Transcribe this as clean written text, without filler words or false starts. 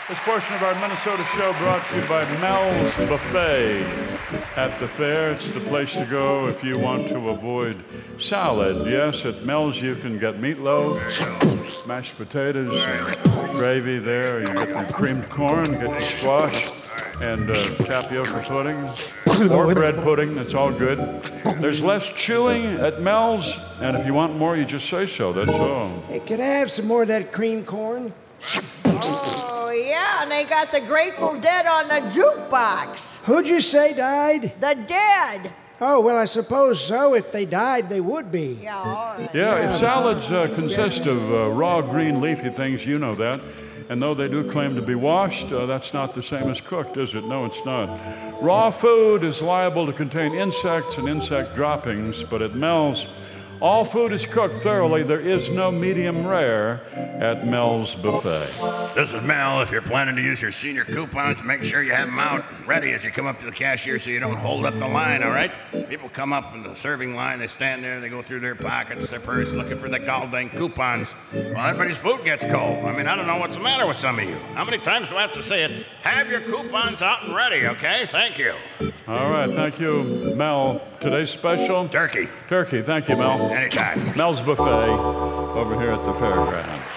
This portion of our Minnesota show brought to you by Mel's Buffet at the fair. It's the place to go if you want to avoid salad. Yes, at Mel's you can get meatloaf, mashed potatoes, gravy there. You get the creamed corn, get the squash, and tapioca pudding, or bread pudding. That's all good. There's less chewing at Mel's, and if you want more, you just say so. That's all. Hey, can I have some more of that cream corn? Oh, yeah, and they got the Grateful Dead on the jukebox. Who'd you say died? The Dead. Oh, well, I suppose so. If they died, they would be. Yeah, all right. Yeah, if salads consist of raw green leafy things, you know that. And though they do claim to be washed, that's not the same as cooked, is it? No, it's not. Raw food is liable to contain insects and insect droppings, but at Mel's, all food is cooked thoroughly. There is no medium rare at Mel's Buffet. This is Mel. If you're planning to use your senior coupons, make sure you have them out ready as you come up to the cashier so you don't hold up the line, all right? People come up in the serving line, they stand there, they go through their pockets, their purse, looking for the goddamn coupons. Well, everybody's food gets cold. I mean, I don't know what's the matter with some of you. How many times do I have to say it? Have your coupons out and ready, okay? Thank you. All right, thank you, Mel. Today's special? Turkey. Turkey, thank you, Mel. Anytime. Mel's Buffet over here at the fairground.